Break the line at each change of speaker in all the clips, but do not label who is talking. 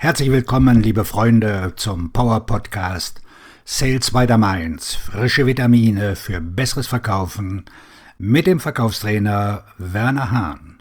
Herzlich willkommen, liebe Freunde, zum Power Podcast Sales by the Mainz. Frische Vitamine für besseres Verkaufen mit dem Verkaufstrainer Werner Hahn.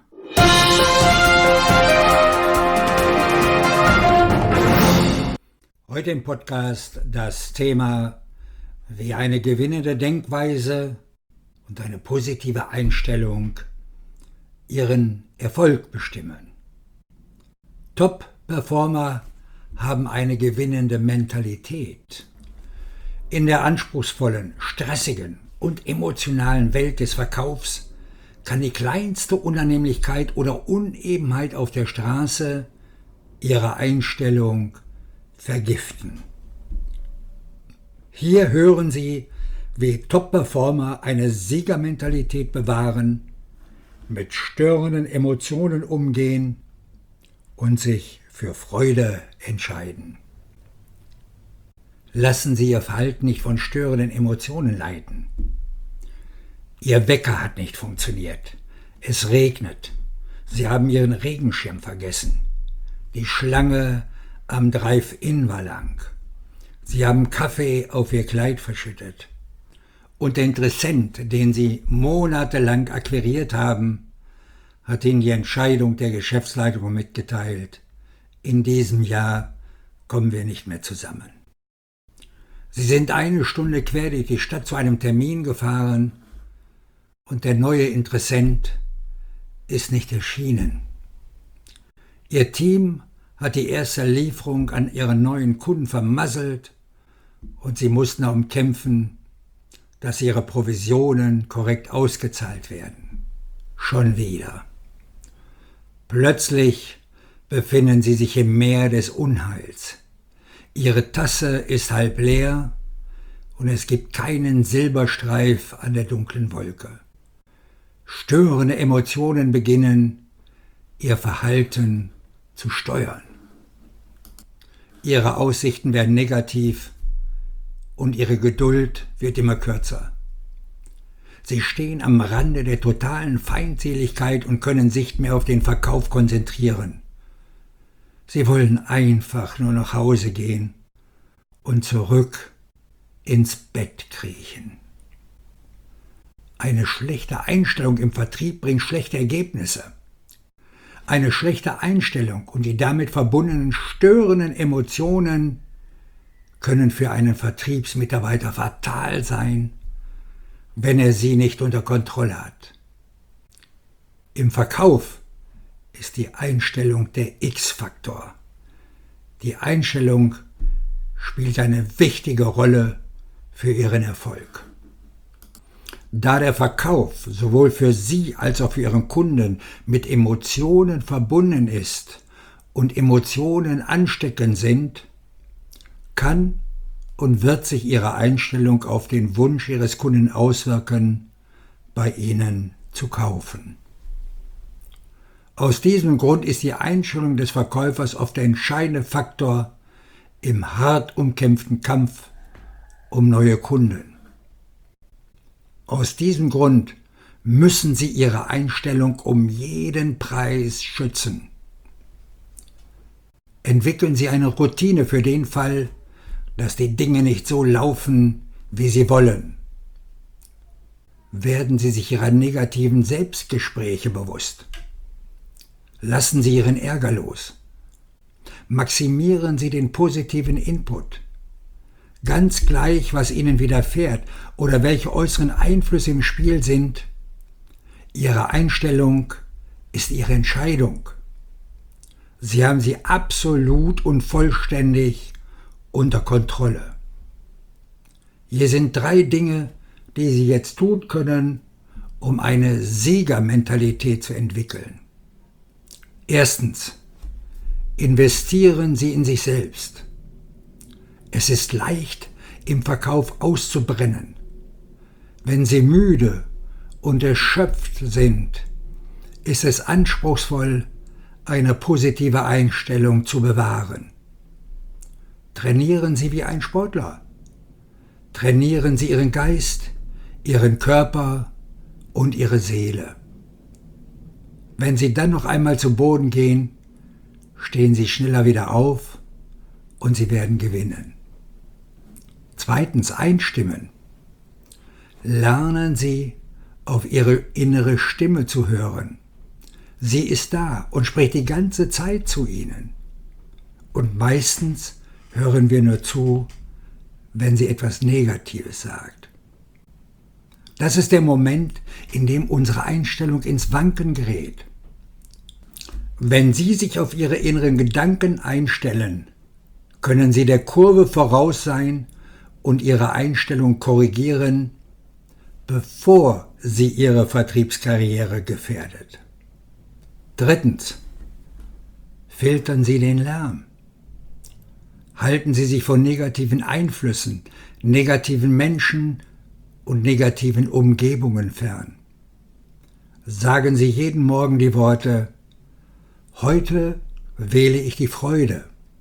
Heute im Podcast das Thema, wie eine gewinnende Denkweise und eine positive Einstellung Ihren Erfolg bestimmen. Top-Performer haben eine gewinnende Mentalität. In der anspruchsvollen, stressigen und emotionalen Welt des Verkaufs kann die kleinste Unannehmlichkeit oder Unebenheit auf der Straße ihre Einstellung vergiften. Hier hören Sie, wie Top-Performer eine Siegermentalität bewahren, mit störenden Emotionen umgehen und sich für Freude entscheiden. Lassen Sie Ihr Verhalten nicht von störenden Emotionen leiten. Ihr Wecker hat nicht funktioniert. Es regnet. Sie haben Ihren Regenschirm vergessen. Die Schlange am Drive-In war lang. Sie haben Kaffee auf Ihr Kleid verschüttet. Und der Interessent, den Sie monatelang akquiriert haben, hat Ihnen die Entscheidung der Geschäftsleitung mitgeteilt: In diesem Jahr kommen wir nicht mehr zusammen. Sie sind 1 Stunde quer durch die Stadt zu einem Termin gefahren und der neue Interessent ist nicht erschienen. Ihr Team hat die erste Lieferung an Ihren neuen Kunden vermasselt und Sie mussten darum kämpfen, dass Ihre Provisionen korrekt ausgezahlt werden. Schon wieder. Plötzlich befinden Sie sich im Meer des Unheils. Ihre Tasse ist halb leer und es gibt keinen Silberstreif an der dunklen Wolke. Störende Emotionen beginnen, Ihr Verhalten zu steuern. Ihre Aussichten werden negativ und Ihre Geduld wird immer kürzer. Sie stehen am Rande der totalen Feindseligkeit und können sich nicht mehr auf den Verkauf konzentrieren. Sie wollen einfach nur nach Hause gehen und zurück ins Bett kriechen. Eine schlechte Einstellung im Vertrieb bringt schlechte Ergebnisse. Eine schlechte Einstellung und die damit verbundenen störenden Emotionen können für einen Vertriebsmitarbeiter fatal sein, wenn er sie nicht unter Kontrolle hat. Im Verkauf ist die Einstellung der X-Faktor. Die Einstellung spielt eine wichtige Rolle für Ihren Erfolg. Da der Verkauf sowohl für Sie als auch für Ihren Kunden mit Emotionen verbunden ist und Emotionen ansteckend sind, kann und wird sich Ihre Einstellung auf den Wunsch Ihres Kunden auswirken, bei Ihnen zu kaufen. Aus diesem Grund ist die Einstellung des Verkäufers oft der entscheidende Faktor im hart umkämpften Kampf um neue Kunden. Aus diesem Grund müssen Sie Ihre Einstellung um jeden Preis schützen. Entwickeln Sie eine Routine für den Fall, dass die Dinge nicht so laufen, wie Sie wollen. Werden Sie sich Ihrer negativen Selbstgespräche bewusst. Lassen Sie Ihren Ärger los. Maximieren Sie den positiven Input. Ganz gleich, was Ihnen widerfährt oder welche äußeren Einflüsse im Spiel sind, Ihre Einstellung ist Ihre Entscheidung. Sie haben sie absolut und vollständig unter Kontrolle. Hier sind 3 Dinge, die Sie jetzt tun können, um eine Siegermentalität zu entwickeln. Erstens, investieren Sie in sich selbst. Es ist leicht, im Verkauf auszubrennen. Wenn Sie müde und erschöpft sind, ist es anspruchsvoll, eine positive Einstellung zu bewahren. Trainieren Sie wie ein Sportler. Trainieren Sie Ihren Geist, Ihren Körper und Ihre Seele. Wenn Sie dann noch einmal zu Boden gehen, stehen Sie schneller wieder auf und Sie werden gewinnen. Zweitens, einstimmen. Lernen Sie, auf Ihre innere Stimme zu hören. Sie ist da und spricht die ganze Zeit zu Ihnen. Und meistens hören wir nur zu, wenn sie etwas Negatives sagt. Das ist der Moment, in dem unsere Einstellung ins Wanken gerät. Wenn Sie sich auf Ihre inneren Gedanken einstellen, können Sie der Kurve voraus sein und Ihre Einstellung korrigieren, bevor sie Ihre Vertriebskarriere gefährdet. Drittens, filtern Sie den Lärm. Halten Sie sich von negativen Einflüssen, negativen Menschen und negativen Umgebungen fern. Sagen Sie jeden Morgen die Worte: Heute wähle ich die Freude.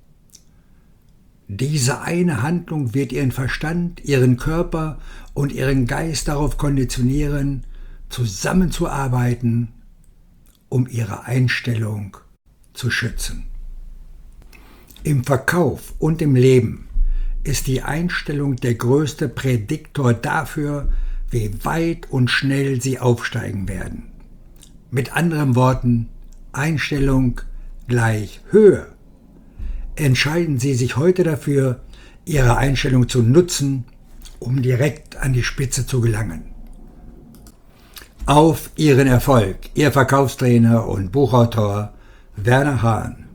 Diese eine Handlung wird Ihren Verstand, Ihren Körper und Ihren Geist darauf konditionieren, zusammenzuarbeiten, um Ihre Einstellung zu schützen. Im Verkauf und im Leben ist die Einstellung der größte Prädiktor dafür, wie weit und schnell Sie aufsteigen werden. Mit anderen Worten, Einstellung gleich Höhe. Entscheiden Sie sich heute dafür, Ihre Einstellung zu nutzen, um direkt an die Spitze zu gelangen. Auf Ihren Erfolg, Ihr Verkaufstrainer und Buchautor Werner Hahn.